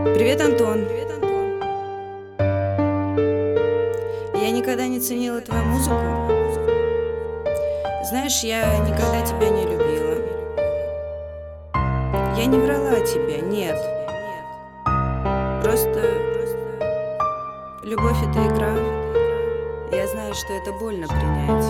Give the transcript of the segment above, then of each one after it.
Привет, Антон. Я никогда не ценила твою музыку. Знаешь, я никогда тебя не любила. Я не врала тебе, нет. Просто любовь — это игра. Я знаю, что это больно принять.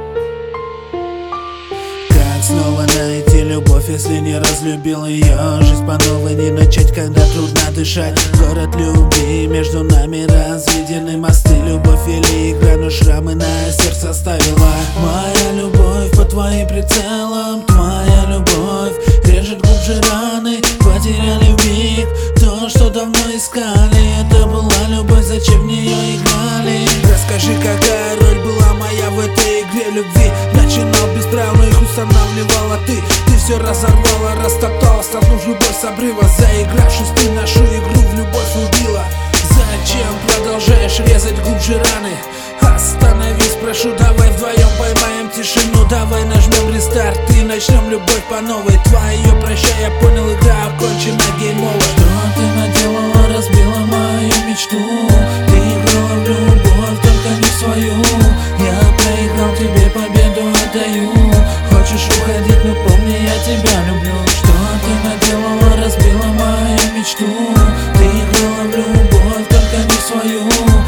Как снова найти любовь, если не разлюбил ее? Жизнь по новой не начать, когда трудно дышать. Город любви, между нами разведены мосты. Любовь или игра, но шрамы на сердце оставила. Моя любовь под твоим прицелом, твоя любовь режет глубже раны. Потеряли вмиг то, что давно искали. Это была любовь, зачем в нее играли? Расскажи, какая роль была моя в этой игре любви? Начинал бесправно, их устанавливала ты. Ты все разорвала, растоптала, столкнув любовь с обрыва. Заигравшись, ты нашу игру в любовь убила. Зачем продолжаешь резать глубже раны? Остановись, прошу, давай вдвоем поймаем тишину. Давай нажмем рестарт и начнем любовь по новой. Твое прощай, я понял, игра окончена, гейм-овер. Что ты наделала, разбила мою мечту. Ты играла в любовь, только не свою. Я проиграл, тебе победу отдаю. Хочешь уходить, но помни, я тебя люблю. Что ты наделала, разбила мою мечту. Ты играла в любовь, только не свою.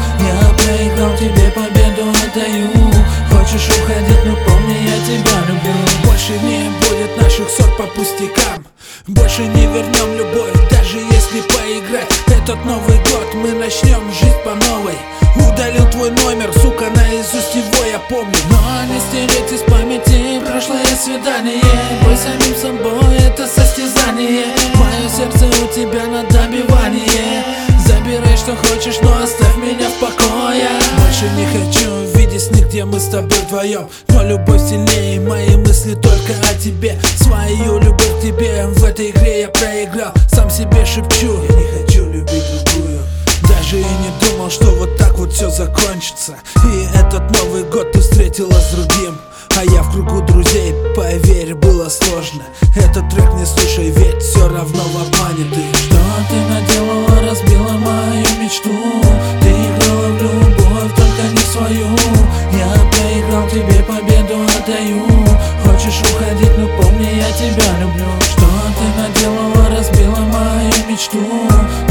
Я проиграл, тебе победу отдаю. Хочешь уходить, но помни, я тебя люблю. Больше не будет наших ссор по пустякам. Больше не вернем любовь, даже если поиграть. Этот Новый год мы начнем жить по новой. Удалил твой номер, сука, наизусть его я помню. Но не стереть из памяти прошлое свидание. Бой самим собой, это состязание. Мое сердце у тебя на добивание. Забирай, что хочешь, но оставь меня в покое. Больше не хочу видеть сны, где мы с тобой вдвоем. Но любовь сильнее, мои мысли только о тебе. Свою любовь к тебе в этой игре я проиграл. Сам себе шепчу, я не хочу любить другую. Даже и не думал, что вот так вот все закончится. И этот Новый год ты встретила с другим. А я в кругу друзей, поверь, было сложно. Этот трек не слушай, ведь все равно в обмане ты. Что ты наделала, разбила мою мечту. Ты играла в любовь, только не свою. Я проиграл, тебе победу отдаю. Хочешь уходить, но помни, я тебя люблю. Что ты наделала, разбила мою мечту.